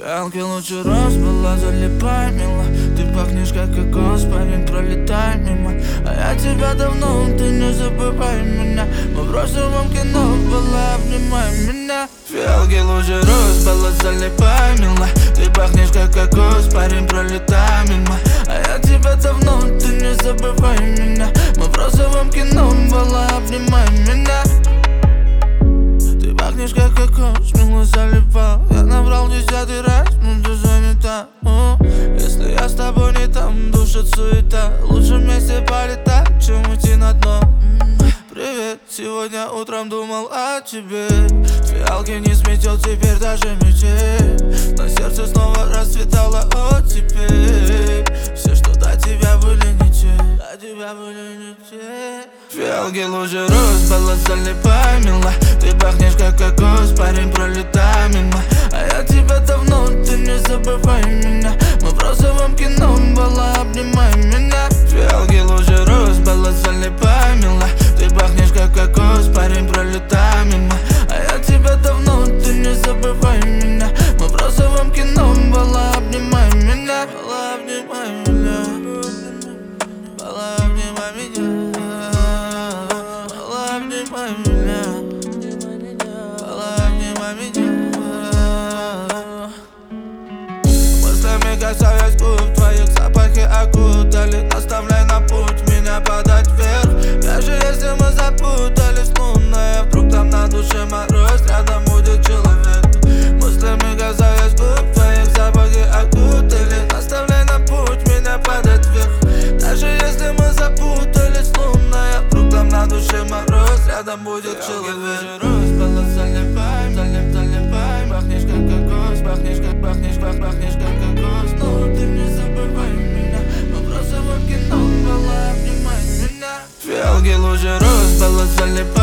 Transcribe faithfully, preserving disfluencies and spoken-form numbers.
Фиалки лучше роз была, залипай, мила. Ты пахнешь как кокос, парень, пролетай мимо. А я тебя давно, ты не забывай меня. Мы в розовом кино была, обнимай меня. Фиалки лучше роз была, залипай, мила. Ты пахнешь как кокос, парень, пролетай мимо. А я тебя давно, ты не забывай меня. Мы в розовом кино была, обнимай меня. Ты пахнешь как кокос, мило залипал. Я набрал десятый раз, но ты занята. О, если я с тобой не там, душит суета. Лучше вместе полетать, чем уйти на дно. Привет, сегодня утром думал о тебе. Фиалки не сметет теперь даже мечей. На сердце снова расцветало оттепель. Все, что до тебя были не те, до тебя были не те. Фиалки лучше роз, была, залипай, мила. Ты пахнешь как кокос, парень, пролетай мимо. А я тебя давно, ты не забывай меня. Мы в розовом кино была, обнимай меня. Фиалки лучше роз, была, залипай, мила. Ты пахнешь как кокос, парень, пролетай мимо. А я тебя давно, ты не забывай меня. Мы в розовом кино была, обнимай меня. Была, обнимай меня. Была, обнимай меня. Была, обнимай меня. Была, обнимай меня. Мыслями касаясь губ твоих, запахи окутали. Наставляй на путь меня подать вверх. Даже если мы запутались, лунная, вдруг там на душе мороз, рядом будет человек. Мыслями касаясь губ твоих, запахи окутали. Наставляй на путь меня подать вверх. Даже если мы запутались, лунная, вдруг там на душе мороз, рядом будет человек. Роз, была, залипай, залип, залипай. Пахнешь как кокос, пахнешь как, пахнешь, пах, пахнешь как кокос. Но ты не забывай меня. Мы в розовом кино была, обнимай меня. Фиалки лучше роз, была, залипай.